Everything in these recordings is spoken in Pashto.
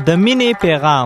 د مینې پیغام.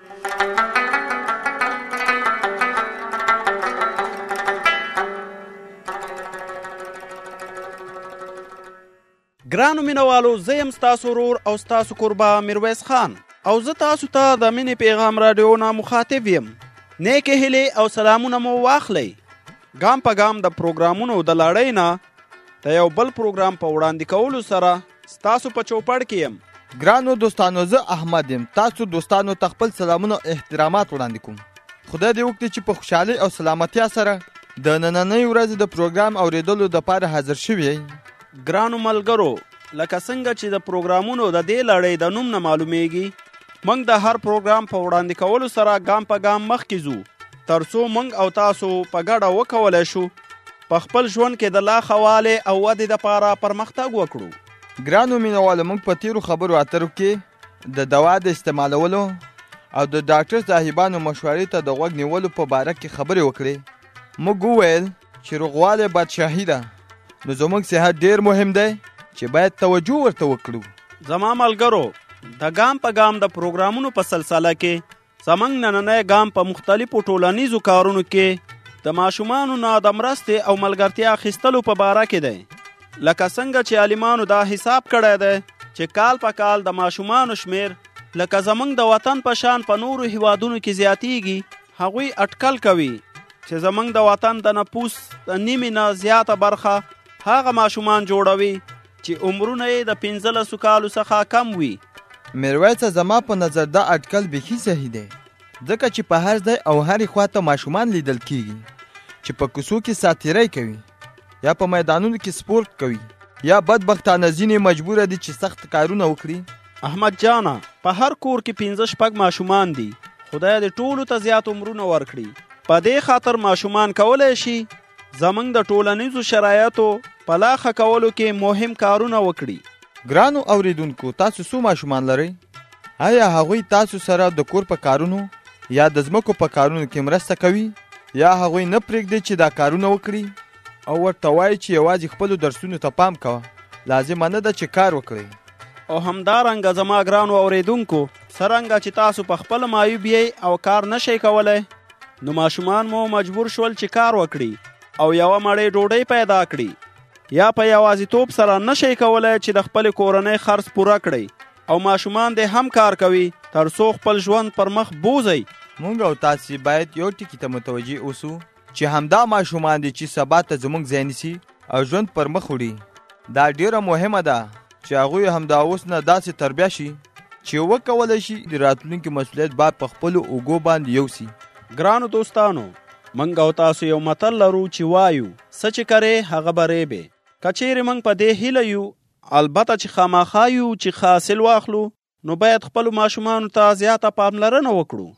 ګرانو مینوالو، زه یم ستاسو ورور او ستاسو کوربه میرویس خان، او زه تاسو ته د مینې پیغام راډیو نه مخاطب یم. نیکې هیلې او سلامونه مو واخلئ. ګام په ګام د پروګرامونو د لړۍ نه د یو بل پروګرام په وړاندې کولو سره ستاسو په چوپړ کې یم. ګرانو دوستانو، زه احمد یم. تاسو دوستانو ته خپل سلامونه او احترامات وړاندې کوم. خدای دې وکړي چې په خوشحالۍ او سلامتیا سره د نننۍ ورځې د پروګرام اوریدلو دپاره حاضر شوي یئ. ګرانو ملګرو، لکه څنګه چې د پروګرامونو د دې لړۍ د نوم نه معلومیږي، موږ د هر پروګرام په وړاندې کولو سره ګام په ګام مخکې ځو، ترڅو موږ او تاسو په ګډه وکولی شو په خپل ژوند کې د لا ښه والي او ودې دپاره پرمختګ وکړو. ګرانو مینوالو، موږ په تیرو خبرو اترو کې د دوا د استعمالولو او د ډاکټر صاحبانو مشورې ته د غوږ نیولو په باره کې خبرې وکړې. موږ وویل چې روغوالی بادشاهي ده، نو زموږ صحت ډیر مهم دی چې باید توجه ورته وکړو. زما ملګرو، د ګام په ګام د پروګرامونو په سلسله کې زموږ نننی ګام په مختلفو ټولنیزو کارونو کې د ماشومانو نه د مرستې او ملګرتیا اخیستلو په باره کې دی. لکه څنګه چې عالمانو دا حساب کړی دی چې کال په کال د ماشومانو شمیر لکه زموږ د وطن په شان په نورو هیوادونو کې زیاتیږي، هغوی اټکل کوي چې زموږ د وطن د نفوس د نیمې نه زیاته برخه هغه ماشومان جوړوي چې عمرونه یې د 15 کالو څخه کم وي. میرویسه، زما په نظر دا اټکل بیخي صحیح دی، ځکه چې په هر ځای او هرې خواته ماشومان لیدل کیږي چې په کوڅو کې ساتیرۍ کوي، یا په میدانونو کې سپورت کوي، یا بدبختانه ځینې مجبوره دي چې سخت کارونه وکړي. احمد جانه، په هر کور کې 15 ماشومان دي. خدای دې ټولو ته زیات عمرونه ورکړي. په دې خاطر ماشومان کولی شي زموږ د ټولنیزو شرایطو په لا ښه کولو کې مهم کارونه وکړي. ګرانو اوریدونکو، تاسو څو ماشومان لرئ؟ آیا هغوی تاسو سره د کور په کارونو یا د ځمکو په کارونو کې مرسته کوي، یا هغوی نه پرېږدي چې دا کارونه وکړي او ورته وایي چې یوازې خپلو درسونو ته پام کوه، لازمه نه ده چې کار وکړي؟ او همدارنګه زما ګرانو اوریدونکو، څرنګه چې تاسو په خپل معیوب یئ او کار نشئ کولی، نو ماشومان مو مجبور شول چې کار وکړي او یوه مړۍ ډوډۍ پیدا کړي، یا په یوازیتوب سره نشئ کولی چې د خپل کورنۍ خرڅ پوره کړئ، او ماشومان دې هم کار کوي ترڅو خپل ژوند پر مخ بوځئ. مونږ او تاسې باید یو ټکي ته متوجه اوسو چې همدا ماشومان دي چې سبا ته زموږ ځای نیسي او ژوند پر مخ وړي. دا ډیره مهمه ده چې هغوی همدا اوس نه داسې تربیه شي چې وکولی شي د راتلونکي مسؤلیت باید په خپلو اوږو باندې یوسي. ګرانو دوستانو، موږ او تاسو یو متل لرو چې وایو څه چې کرې هغه به ریبې. که چیرې موږ په دې هیله یو البته چې خامخا یو چې ښه حاصل واخلو، نو باید خپلو ماشومانو ته زیاته پاملرنه وکړو.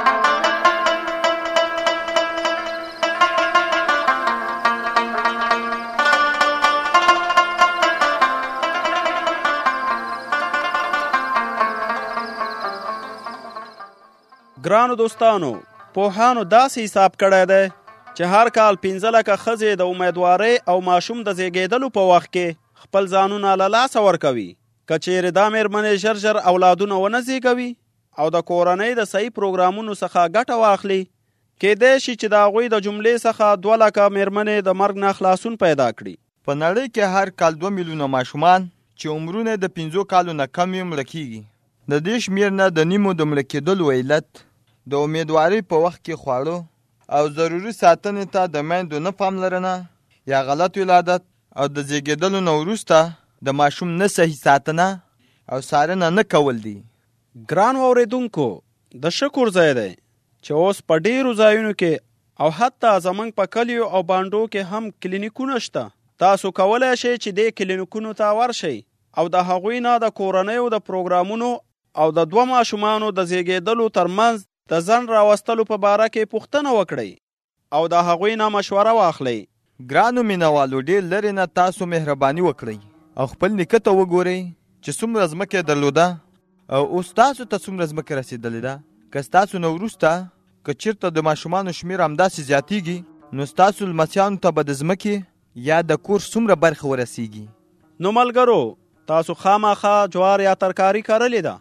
ګرانو دوستانو، پوهانو داسې حساب کړی دی چې هر کال 15 لکه ښځې د امیدوارۍ او ماشوم د زیږېدلو په وخت کې خپل ځانونه له لاسه ورکوي. که چیرې دا مېرمنې ژر ژر اولادونه ونه زیږوي او د کورنۍ د صحیح پروګرامونو څخه ګټه واخلي، کیدای شي چې د هغوی د جملې څخه 2 لکه مېرمنې د مرګ نه خلاصون پیدا کړي. په نړۍ کې هر کال 2 میلیونه ماشومان چې عمرونه د 15 کالو نه کم وي مړه کیږي. د دې شمېر نه د نیمو د مړه کېدلو علت د امیدوارۍ په وخت کې خواړه او ضروري ساتنې ته د میندو نه پاملرنه، یا غلط ولادت او د زیږېدلو نه وروسته د ماشوم نه صحیح ساتنه او څارنه نه کول دي. ګرانو اوریدونکو، د شکر ځای دی چې اوس په ډیرو ځایونو کې او حتی زموږ په کلیو او بانډو کې هم کلینیکونه شته. تاسو کولی شئ چې دې کلینیکونو ته ورشئ او د هغوی نه د کورنیو د پروګرامونو او د 2 ماشومانو د زیږېدلو ترمنځ د ځنډ راوستلو په باره کې پوښتنه وکړئ او د هغوی نه مشوره واخلئ. ګرانو مینوالو، ډېر لرې نه تاسو مهرباني وکړئ او خپل نیکه ته وګورئ چې څومره ځمکه یې درلوده او اوس تاسو ته څومره ځمکه رسېدلې ده. که ستاسو نه وروسته که چېرته د ماشومانو شمېر همداسې زیاتیږي، نو ستاسو لمسیانو ته به د ځمکې یا د کور څومره برخه ورسیږي. نو ملګرو، تاسو خامخا جوار یا ترکاري کرلې ده؟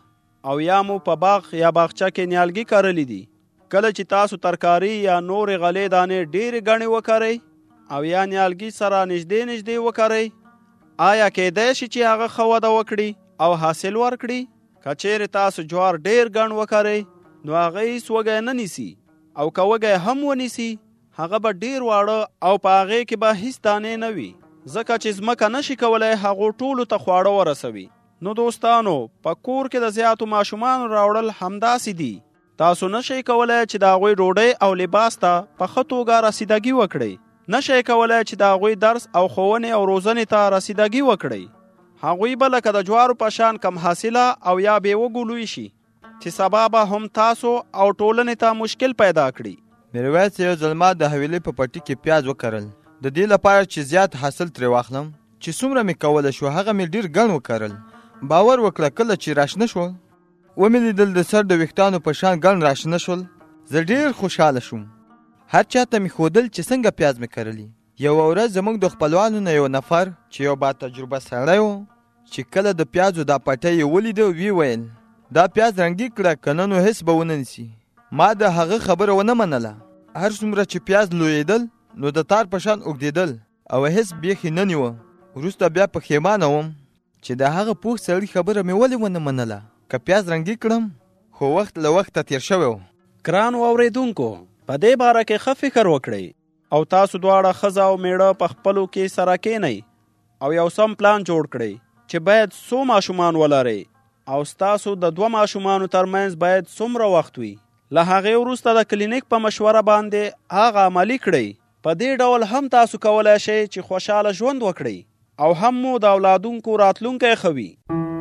او یا مو په باغ یا باغچه کې نیالګي کرلې دي. کله چې تاسو ترکاری یا نور غلې دانې ډېرې غني وکړئ او یا نیالګي سره نږدې وکړئ، آیا کېدای شي چې هغه ښه وده وکړي او حاصل ورکړي؟ که چیرې تاسو جوار ډېر ګڼ وکړئ نو هغه هیڅ وږی نه نیسي، او که وږی هم ونیسي هغه به ډېر واړه او په هغې کې به هیڅ دانې نه وي، ځکه چې ځمکه نشي کولی هغو ټولو ته خواړه ورسوي. نو دوستانو، په کور کې د زیاتو ماشومانو راوړل همداسې دي. تاسو نشئ کولی چې د هغوی ډوډۍ او لباس ته په ښه توګه رسیدګي وکړئ. نشئ کولی چې د هغوی درس او ښوونې او روزنې ته رسیدګي وکړئ. هغوی به لکه د جوارو په شان کم حاصله او یا بېوږو لوی شي چې سبا به هم تاسو او ټولنې ته مشکل پیدا کړي. میرویس یو ځل ما د حویلۍ په پټي کې پیاز وکرل، د دې لپاره چې زیات حاصل ترې واخلم. چې څومره مې کولی شو هغه مې ډېر ګڼ وکرل. باور وکړه کله چې راشنه شول ومې لیدل د سر د ویښتانو په شان ګڼ راشنه شول، زه ډېر خوشحاله شوم. هر چاته مې ښودل چې څنګه پیاز مې کرلي. یوه ورځ زموږ د خپلوانو نه یو نفر چې یو با تجربه سړی و، چې کله د پیازو دا پټی یې ولیده وی ویل دا پیاز رنګي کړه که نه نو هېڅ به ونه نیسي. ما د هغه خبره ونه منله. هر څومره چې پیاز لویېدل نو د تار په شان اوږدېدل او هېڅ بیخي نه نیوه. وروسته بیا پښیمانه وم چې د هغه پوخ سړي خبره مې ولې ونه منله. که پیاز رنګي کړم خو وخت له وخته تیر شوی و. ګرانو اورېدونکو، په دې باره کې ښه فکر وکړئ او تاسو دواړه ښځه او میړه په خپلو کې سره کېنئ او یو سم پلان جوړ کړئ چې باید څو ماشومان ولرئ او ستاسو د 2 ماشومانو ترمنځ باید څومره وخت وي. له هغې وروسته د کلینیک په مشوره باندې هغه عملي کړئ. په دې ډول هم تاسو کولی شئ چې خوشحاله ژوند وکړئ او هم مو د اولادونکو راتلونکی ښه وي.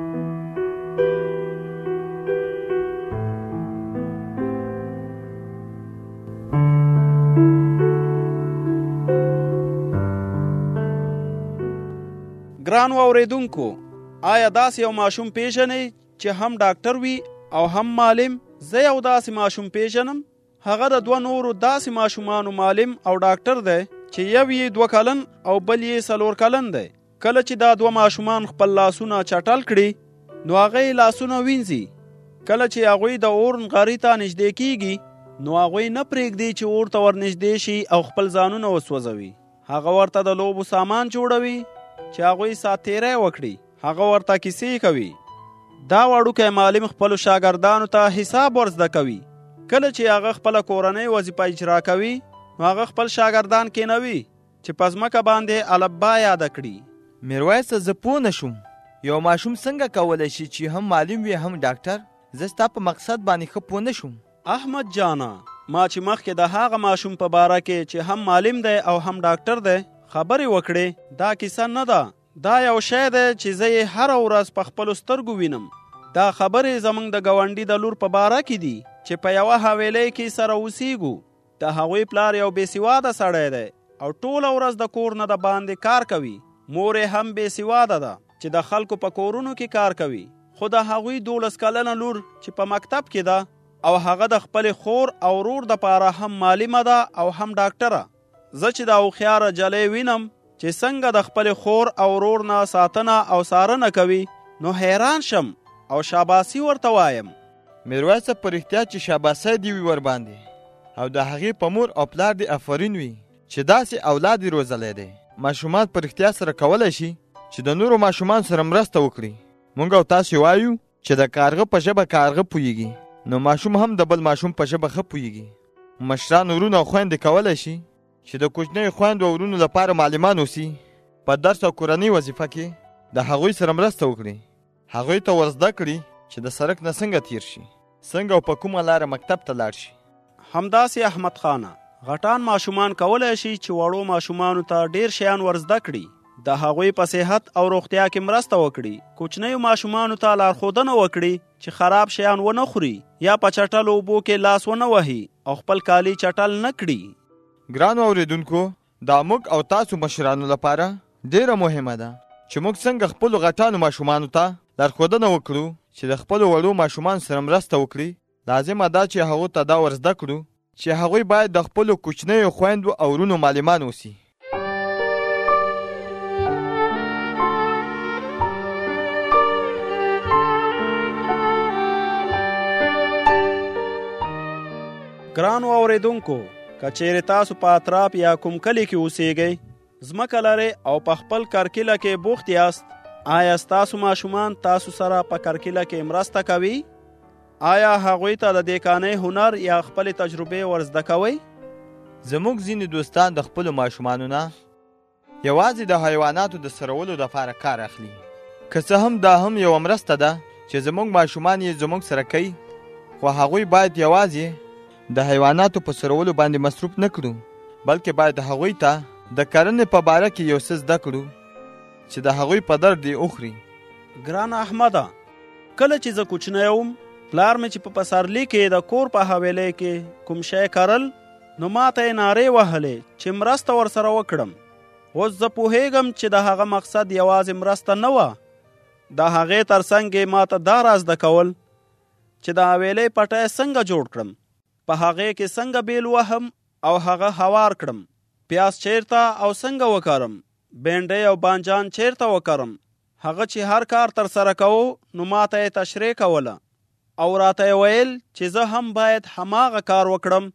ګرانو اورېدونکو، آیا داسې یو ماشوم پیژنئ چې هم ډاکټر وي او هم معلم؟ زه یو داسې ماشوم پیژنم. هغه د 2 نورو داسې ماشومانو معلم او ډاکټر دی چې یو یې 2 کلن او بل یې 4 کلن دی. کله چې دا 2 ماشومان خپل لاسونه چټل کړي نو هغه یې لاسونه وینځي. کله چې هغوی د اور نغري ته نږدې کیږي نو هغوی نه پرېږدي چې اور ته ورنږدې شي او خپل ځانونه وسوځوي. هغه ورته د لوبو سامان جوړوي چې هغوی ساتیری وکړي. هغه ورته کیسې کوي. دا وړوکی معلم خپلو شاګردانو ته حساب ورزده کوي. کله چې هغه خپله کورنۍ وظیفه اجرا کوي نو هغه خپل شاګردان کېنوي چې په ځمکه باندې الفبا یاده کړي. میرویس، زه پوه نه شوم یو ماشوم څنګه کولی شي چې هم معلم وي هم ډاکټر؟ زه ستا په مقصد باندې ښه پوه نه شوم. احمد جانا، ما چې مخکې د هغه ماشوم په باره کې چې هم معلم دی او هم ډاکټر دی خبرې وکړې، دا کیسه نه ده. دا یو شی دی چې زه یې هره ورځ په خپلو سترګو وینم. دا خبرې زموږ د ګاونډي د لور په باره کې دي چې په یوه حویلۍ کې سره اوسیږو. د هغوی پلار یو بېسواده سړی دی او ټوله ورځ د کور نه د باندې کار کوي. مور یې هم بېسواده ده چې د خلکو په کورونو کې کار کوي. خو د هغوی 12 کلنه لور چې په مکتب کې ده او هغه د خپلې خور او ورور دپاره هم معلمه ده او هم ډاکټره. زه چې دا هوښیاره جلۍ وینم چې څنګه د خپلې خور او ورور نه ساتنه او څارنه کوي نو حیران شم او شاباسي ورته وایم. میرویس، په رښتیا چې شاباسي دې وي ورباندې او د هغې په مور او پلار دې افرین وي چې داسې اولاد دې روزلی دی. ماشومان په رښتیا سره کولی شي چې د نورو ماشومان سره مرسته وکړي. موږ او تاسې وایو چې د کارغه په ژبه کارغه پوهیږي نو ماشوم هم د بل ماشوم په ژبه ښه پوهیږي. مشران ورونه او خویندې کولی شي چې د کوچنیو خویندو او ورونو لپاره معلمان اوسي. په درس او کورنۍ وظیفه کې د هغوی سره مرسته وکړي. هغوی ته ورزده کړي چې د سړک نه څنګه تیر شي، څنګه او په کومه لاره مکتب ته لاړ شي. همداسې احمد خانه، غټان ماشومان کولی شي چې وړو ماشومانو ته ډیر شیان ورزده کړي، د هغوی په صحت او روغتیا کې مرسته وکړي. کوچنیو ماشومانو ته لارښودنه وکړي چې خراب شیان ونه خوري یا په چټلو اوبو کې لاس ونه وهي او خپل کالي چټل نه کړي. ګرانو اورېدونکو، دا موږ او تاسو مشرانو لپاره ډیره مهمه ده چې موږ څنګه خپلو غټانو ماشومانو ته لارښودنه وکړو چې د خپلو وړو ماشومانو سره مرسته وکړي. لازمه ده چې هغو ته دا ورزده کړو چې هغوی باید د خپلو کوچنیو خویندو او ورونو معلمان اوسي. ګرانو اوریدونکو، که چیرې تاسو په اطراف یا کوم کلی کې اوسیږئ، ځمکه لرئ او په خپل کرکیله کې بوخت یاست، آیا ستاسو ماشومان تاسو سره په کرکیله کې مرسته کوي؟ آیا هغوی ته د دیکانۍ هنر یا خپلې تجربې ورزده کوئ؟ زموږ ځینې دوستان د خپلو ماشومانو نه یوازې د حیواناتو د سرولو دپاره کار اخلي. که څه هم دا هم یوه مرسته ده چې زموږ ماشومان یې زموږ سره کوي، خو هغوی باید یوازې د حیواناتو په سرولو باندې مصروف نه کړو، بلکې باید هغوی ته د کرنې په باره کې یو څه زده کړو چې د هغوی په درد یې وخوري. ګران احمده، کله چې زه کوچنی وم، پلار مې چې په پسرلي کې د کور په حویلۍ کې کوم شی کرل، نو ماته یې نارې وهلې چې مرسته ورسره وکړم. اوس زه پوهیږم چې د هغه مقصد یوازې مرسته نه وه، د هغې ترڅنګ یې ماته دا را زده کول چې د حویلۍ پټی څنګه جوړ کړم، په هغې کې څنګه بیل وهم او هغه هوار کړم، پیاز چیرته او څنګه وکرم، بینډۍ او بانجان چیرته وکرم. هغه چې هر کار تر سره کوو نو ماته یې تشریح کوله او راته یې ویل چې زه هم باید هماغه کار وکړم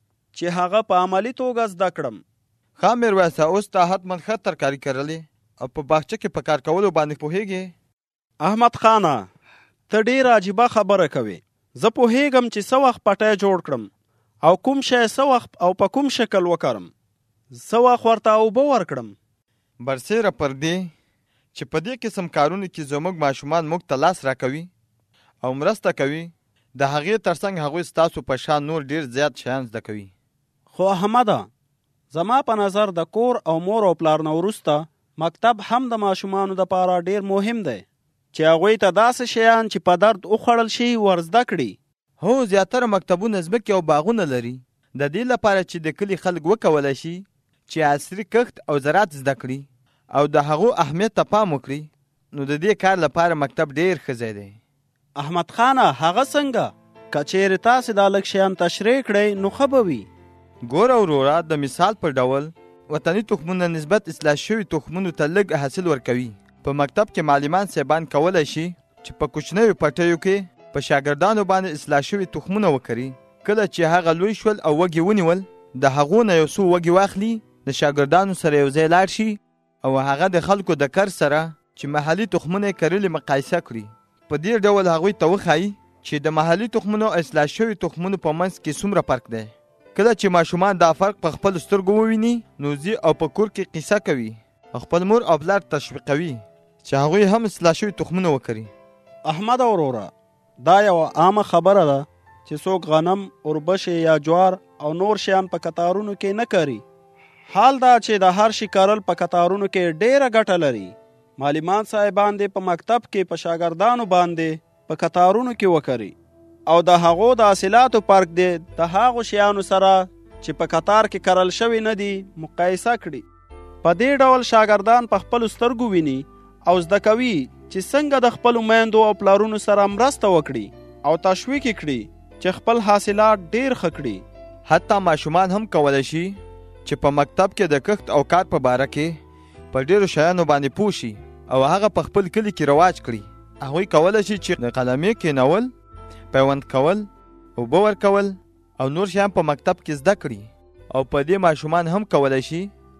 چې هغه په عملي توګه زده کړم. ښه میرویسه، اوس تا حتما ښه ترکاري کرلې او په باغچه کې په کار کولو باندې پوهیږې؟ احمد خانه، ته ډېره عجیبه خبره کوې. زه پوهیږم چې څه وخت پټی جوړ کړم او کوم شی څه وخت او په کوم شکل وکرم، څه وخت ورته اوبه ورکړم. برسیره پر دې چې په دې قسم کارونو کې زموږ ماشومان موږ ته لاس راکوي او مرسته کوي، د هغې ترڅنګ هغوی ستاسو په شان نور ډېر زیات شیان زده کوي. خو احمده، زما په نظر د کور او مور او پلار نه وروسته مکتب هم د ماشومانو دپاره ډېر مهم دی چې هغوی ته داسې شیان چې په درد وخوړل شي ورزده کړي. هو، زیاتره مکتبونه ځمکې او باغونه لري د دې لپاره چې د کلي خلک وکولی شي چې عصري کښت او زراعت زده کړي او د هغو اهمیت ته پام وکړي. نو د دې کار لپاره مکتب ډېر ښه ځای دی. احمد خانه، هغه څنګه؟ که چیرې تاسې دا لږ شیان تشریح کړئ نو ښه به وي. ګوره وروره، د مثال پر ډول وطني تخمونه نسبت اصلاح شوي تخمونو ته لږ حاصل ورکوي. په مکتب کې معلمان صاحبان کولی شي چې په کوچنیو پټیو کې په شاګردانو باندې اصلاح شوي تخمونه وکري. کله چې هغه لوی شول او وږي ونیول، د هغو نه یو څو وږي واخلي، د شاګردانو سره یو ځای لاړ شي او هغه د خلکو د کر سره چې محلي تخمونه یې کرلي مقایسه کړي. په دې ډول هغوی ته وښایي چې د محلي تخمونو او اصلاح شوي تخمونو په منځ کې څومره فرق دی. کله چې ماشومان دا فرق په خپل سترګو وویني، نو ځي او په کور کې قصه کوي، خپل مور او پلار تشویقوي چې هغوی هم اصلاح شوي تخمونه وکري. احمد وروره، دا یوه عامه خبره ده چې څوک غنم، اوربشې یا جوار او نور شیان په کتارونو کې نه کري. حال دا چې د هر شي کرل په کتارونو کې ډېره ګټه لري. معلمان صاحبان دې په مکتب کې په شاګردانو باندې په کتارونو کې وکري او د هغو د حاصلاتو فرق دې د هغو شیانو سره چې په کتار کې کرل شوي نه دي مقایسه کړي. په دې ډول شاګردان په خپلو سترګو ویني او زده کوي چې څنګه د خپلو میندو او پلارونو سره مرسته وکړي او تشویق کړي چې خپل حاصلات ډېر ښه کړي. حتی ماشومان هم کولی شي چې په مکتب کې د کښت او کار په باره کې په ډېرو شیانو باندې پوه شي او هغه په خپل کلي کې رواج کړي. هغوی کولی شي چې د قلمې کېنول، پیوند کول، اوبه ورکول او نور شیان په مکتب کې زده کړي. او په دې ماشومان هم کولی شي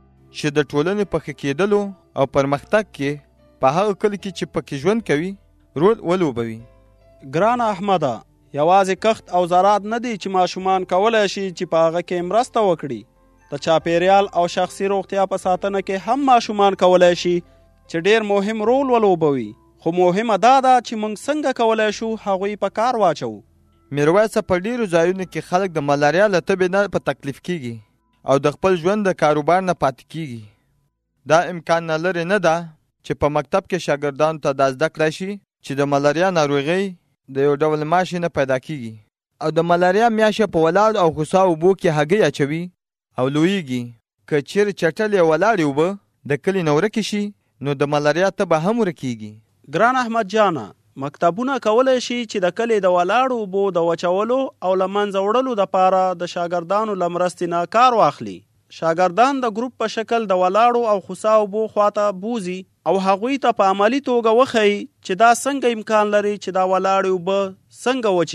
چې د ټولنې په ښه کېدلو او پرمختګ کې په هغه کلي کې چې پکې ژوند کوي رول ولوبوي. ګرانه احمده، یوازې کښت او زراعت نه دی چې ماشومان کولی شي چې په هغه کې مرسته وکړي. د چاپیریال او شخصي روغتیا په ساتنه کې هم ماشومان کولی شي چې ډېر مهم رول ولوبوي. خو مهمه دا ده چې موږ څنګه کولی شو هغوی په کار واچو. میرویسه، په ډېرو ځایونو کې خلک د ملاریا له تبې نه په تکلیف کېږي او د خپل ژوند د کاروبار نه پاتې کېږي. دا امکان نه لرې نه ده چې په مکتب کې شاګردانو ته دا زده کړی شي چې د ملاریا ناروغۍ د یو ډول ماشي نه پیدا کېږي او د ملاریا میاشه په ولاړ او خوسا اوبو کې هګۍ اچوي او لویږي. که چیرې چټلې ولاړې اوبه د کلي نه ورکې شي نو د ملاریا تبه هم ورکېږي. ګران احمد جانه، مکتبونه کولی شي چې د کلي د ولاړو اوبو د وچولو او له منځه وړلو دپاره د شاګردانو له مرستې نه کار واخلي. شاګردان د ګروپ په شکل د ولاړو او خوسا اوبو خواته بوزي او هغوی ته په عملي توګه وښیي چې دا څنګه امکان لري چې دا ولاړې اوبه څنګه وچې شي.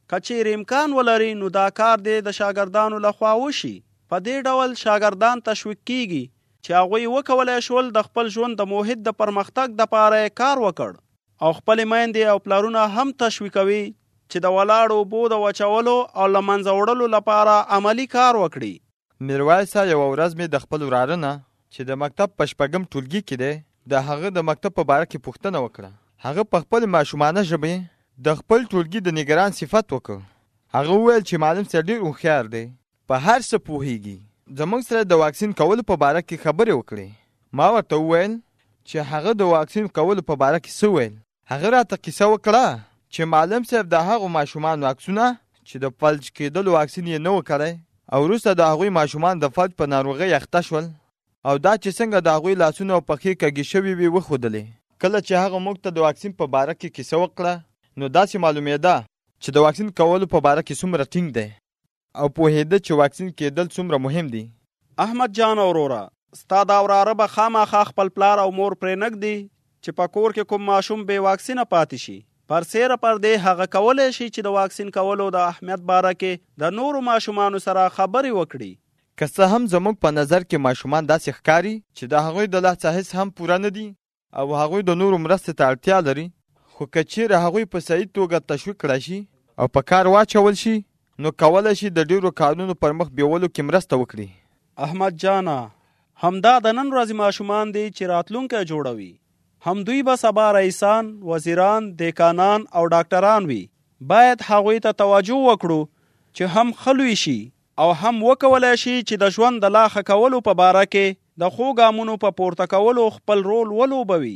که چیرې امکان ولري نو دا کار دی د شاګردانو لخوا وشي. په دې ډول شاګردان تشویق کیږي چې هغوی وکولی شول د خپل ژوند د موحد د پرمختګ دپاره کار وکړ، او خپلې میندې او پلارونه هم تشویقوي چې د ولاړو اوبو د وچولو او له منځه وړلو لپاره عملي کار وکړي. میرویسه یوه ورځ مې د خپل وراره نه چې د مکتب په شپږم ټولګي کې دی د هغه د مکتب په باره کې پوښتنه وکړه. هغه په خپل ماشومانه ژبې د خپل ټولګي د نګران صفت وکړ. هغه وویل چې معلم صاحب ډېر هوښیار دی، په هر څه پوهیږي. زموږ سره د واکسین کولو په باره کې خبرې وکړې. ما ورته وویل چې هغه د واکسین کولو په باره کې څه ویل. هغه راته کیسه وکړه چې معلم صاحب د هغو ماشومانو عکسونه چې د فلج کېدلو واکسین یې نه و کړی او وروسته د هغوی ماشومان د فلج په ناروغۍ اخته شول، او دا چې څنګه د هغوی لاسونه او پښې کږې شوي وي وښودلې. کله چې هغه موږ ته د واکسین په باره کې کیسه وکړه نو داسې معلومېده چې د واکسین کولو په باره کې څومره ټینګ دی او پوهېده چې واکسین کېدل څومره مهم دي. احمد جان وروره، ستا دا وراره به خامخا خپل پلار او مور پرې نږدي چې په کور کې کوم ماشوم بې واکسینه پاتې شي. پرسیره پر دې هغه کولی شي چې د واکسین کولو د اهمیت باره کې د نورو ماشومانو سره خبرې وکړي. که څه هم زموږ په نظر کې ماشومان داسې ښکاري چې د هغوی د لاسه هېڅ هم پوره نه دي او هغوی د نورو مرستې ته اړتیا لري، خو که چیرې هغوی په صحیح توګه تشویق کړای شي او په کار واچول شي نو کولی شي د ډېرو کارونو پر مخ بیولو کې مرسته وکړي. احمد جانا، همدا د نن ورځې ماشومان دي چې راتلونکی جوړوي. هم دوی به سبا رئیسان، وزیران، دیکانان او ډاکټران وي. باید هغوی ته توجه وکړو چې هم خلوی شي او هم وکولی شي چې د ژوند د لا ښه کولو په باره کې د ښو ګامونو په پورته کولو خپل رول ولوبوي.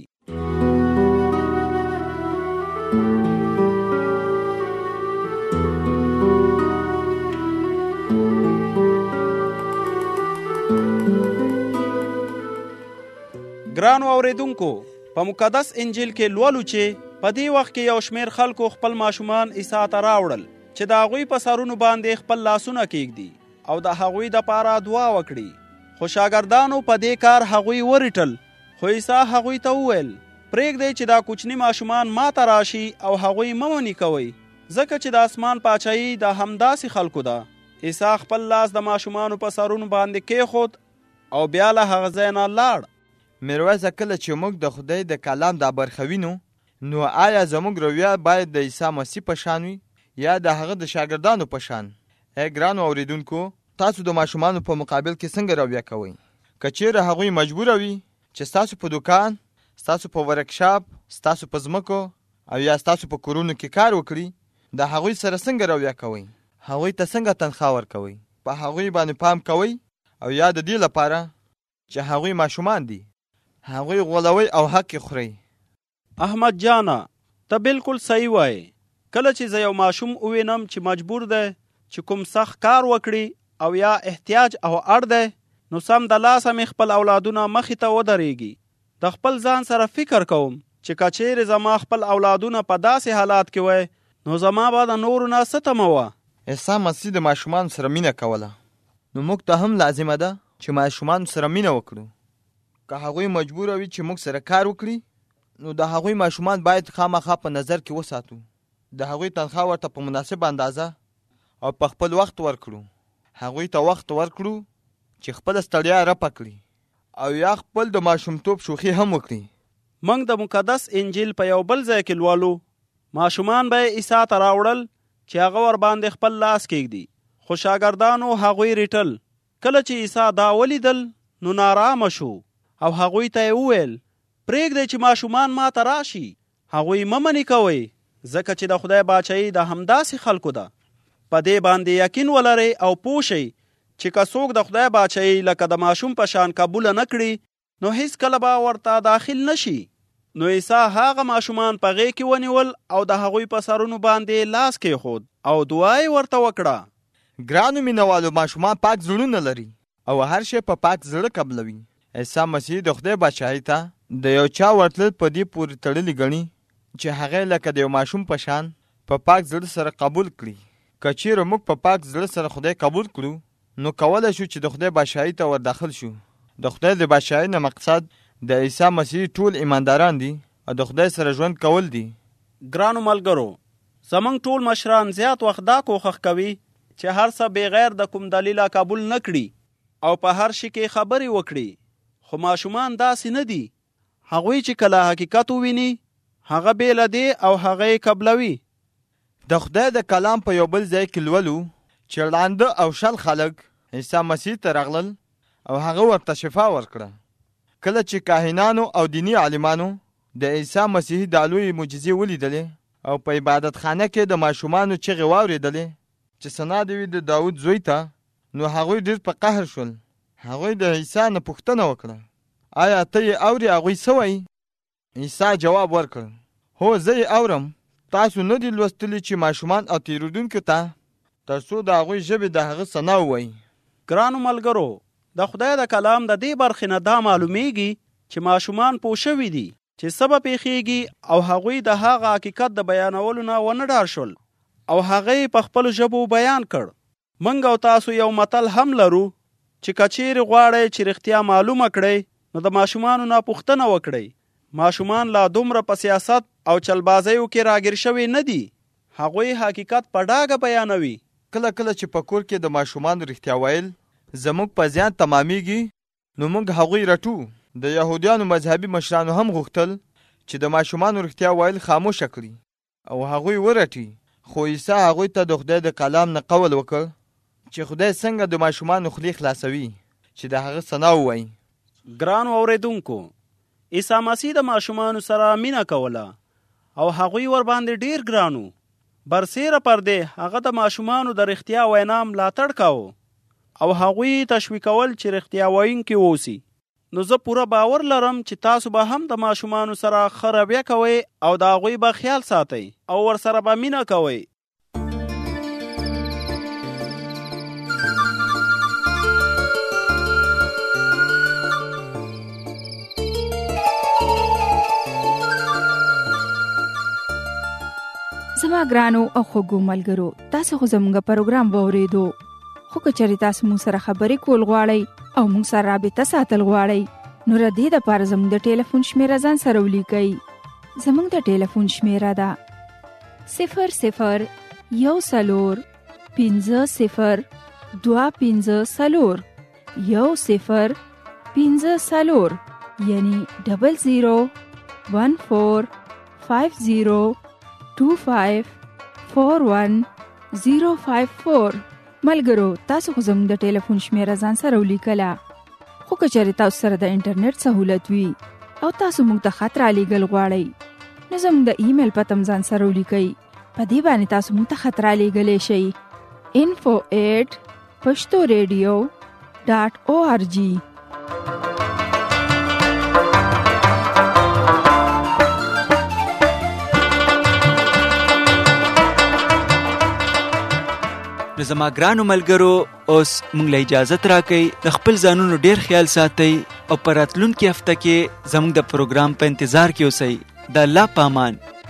ګرانو اوریدونکو، په مقدس انجیل کې لولو چې په دې وخت کې یو شمیر خلکو خپل ماشومان عیسی ته راوړل چې د هغوی په سرونو باندې خپل لاسونه کیږدي او د هغوی دپاره دعا وکړي. خو شاګردانو په دې کار هغوی ورټل، خو عیسی هغوی ته وویل پرېږدئ چې دا کوچني ماشومان ما ته راشي او هغوی مه منې کوئ، ځکه چې د اسمان پاچایي د همداسې خلکو ده. عیسی خپل لاس د ماشومانو په سرونو باندې کېښود او بیا له هغه ځای نه لاړ. میرویسه، کله چې موږ د خدای د کلام دا برخه وینو نو آیا زموږ رویه باید د عیسی مسیح په شان وي یا د هغه د شاګردانو په شان؟ ګرانو اوریدونکو، تاسو د ماشومانو په مقابل کې څنګه رویه کوئ؟ که چیرې هغوی مجبوره وي چې ستاسو په دکان، ستاسو په ورکشاپ، ستاسو په ځمکو او یا ستاسو په کورونو کې کار وکړي، د هغوی سره څنګه رویه کوئ؟ هغوی ته څنګه تنخواه ورکوئ؟ په هغوی باندې پام کوئ او یا د دې لپاره چې هغوی ماشومان دي هغوی غولوي او حق خوري؟ احمد جانا، ته بالکل صحیح وایې. کله چې زه یو ماشوم ووینم چې مجبور دی چې کوم سخت کار وکړي او یا احتیاج او اړ دی، نو سم د لاسه مې خپل اولادونه مخې ته ودرېږي. د خپل ځان سره فکر کوم چې که چیرې زما خپل اولادونه په داسې حالات کې وای نو زما به د نورو نه څه تمه وه. عیسی مسیح د ماشومانو سره مینه کوله، نو موږ ته هم لازمه ده چې ماشومانو سره مینه وکړو. که هغوی مجبوره وي چې موږ سره کار وکړي نو د هغوی ماشومان باید خامخا په نظر کې وساتو. د هغوی تنخواه ورته په مناسب اندازه او په خپل وخت ورکړو. هغوی ته وخت ورکړو چې خپل ستړیا رفع کړي او یا خپل د ماشومتوب شوخي هم وکړي. موږ د مقدس انجیل په یو بل ځای کې لولو ماشومان به عیسی ته راوړل چې هغه ور باندې خپل لاس کېږدي، خو شاګردانو هغوی ریټل. کله چې عیسی دا ولیدل نو نارامه شو او هغوی ته یې وویل پرېږدئ چې ماشومان ما ته راشي، هغوی مه منې کوئ، ځکه چې د خدای باچایي د همداسې خلکو ده. په دې باندې یقین ولرئ او پوه شئ چې که څوک د خدای باچایي لکه د ماشوم په شان قبوله نه کړي نو هیڅ کله به ورته داخل نشي. نو عیسی هغه ماشومان په غېږ کې ونیول او د هغوی په سرونو باندې لاس کېښود او دعا یې ورته وکړه. ګرانو مینوالو، ماشومان پاک زړونه لري او هر شی په پاک زړه قبلوي. عیسی مسیح د خدای بادشاهۍ ته د یو چا ورتلل په دې پورې تړلي ګڼي چې هغه لکه د یو ماشوم په شان په پاک زړه سره قبول کړي. که چیرې موږ په پاک زړه سره خدای قبول کړو نو کولی شو چې د خدای بادشاهۍ ته ور داخل شو. د خدای د بادشاهۍ نه مقصد د عیسی مسیح ټول ایمانداران دي او د خدای سره ژوند کول دي. ګرانو ملګرو، زمونږ ټول مشران زیات وخت دا کوښښ کوي چې هر څه بغیر د کوم دلیله قبول نه کړي او په هر شي کې خبرې وکړي. خو ماشومان داسې نه دي. هغوی چې کله حقیقت وویني هغه بیله دی او هغه یې قبلوي. د خدای د کلام په یو بل ځای کې لولو چې ړانده او شل خلک عیسی مسیح ته راغلل او هغه ورته شفا ورکړه. کله چې کاهنانو او دینی عالمانو د عیسی مسیح د لوی معجزې ولیدلې او په عبادت خانه کې د ماشومانو چغې واورېدلې چې ثنا دې وي د داود زوی ته، نو هغوی ډېر په قهر شول. هغوی د عیسی نه پوښتنه وکړه، آیا ته یې اورې هغوی څه وایي؟ عیسی جواب ورکړ، هو زه یې اورم. تاسو نه دي لوستلي چې ماشومان او تېرېدونکو ته تر څو د هغوی ژبې د هغه ثنا ووایي. ګرانو ملګرو، د خدای د کلام د دې برخې نه دا معلومیږي چې ماشومان پوه شوي دي چې څه به پیښیږي او هغوی د هغه حقیقت د بیانولو نه ونه ډار شول او هغه یې په خپلو ژبو بیان کړ. موږ او تاسو یو متل هم لرو چې که چیرې غواړئ چې رښتیا معلومه کړئ نو د ماشومانو نه پوښتنه وکړئ. ماشومان لا دومره په سیاست او چلبازیو کې راګیر شوي نه دي. هغوی حقیقت په ډاګه بیانوي. کله کله چې په کور کې د ماشومانو رښتیا ویل زموږ په زیان تمامیږي نو موږ هغوی رټو. د یهودیانو مذهبي مشرانو هم غوښتل چې د ماشومانو رښتیا ویل خاموشه کړي او هغوی ورټي، خو عیسی هغوی ته د خدای د کلام نه قول وکړ چې خدای څنګه د ماشومانو خولې خلاصوي چې د هغه ثنا ووایي. ګرانو اورېدونکو، عیسی مسیح د ماشومانو سره مینه کوله او هغوی ورباندې ډېر ګرانو. برسیره پردې هغه د ماشومانو د رښتیا وینا ملاتړ کاوه او هغوی تشویقول چې رښتیا ویونکي اوسي. نو زه پوره باور لرم چې تاسو به هم د ماشومانو سره ښه رویه کوئ او د هغوی به خیال ساتئ او ورسره به مینه کوئ. زما ګرانو او خوږو ملګرو، تاسو خو زموږ پروګرام واورېدو. خو که چېرې تاسو موږ سره خبرې کول غواړئ او موږ سره رابطه ساتل غواړئ نو د دې دپاره زموږ د ټلیفون شمیره ځان سره ولیکئ. زموږ د ټلیفون شمیره ده 0010502540 یعنی 001450254104 ملګرو، تاسو خو زموږ د ټلیفون شمیره ځان سره ولیکله. خو که چېرې تاسو سره د انټرنیټ سهولت وي او تاسو موږ ته خط رالیږل غواړئ نو زموږ د ایمیل پته هم ځان سره ولیکئ. په دې باندې تاسو موږ ته خط رالیږلی شئ info@pashtoradio.org. نو زما ګرانو ملګرو، اوس مونږ له اجازت راکئ. د خپل ځانونو ډیر خیال ساتئ او په راتلونکي هفته کې زموږ د پروګرام په انتظار کې اوسئ. د الله په امان.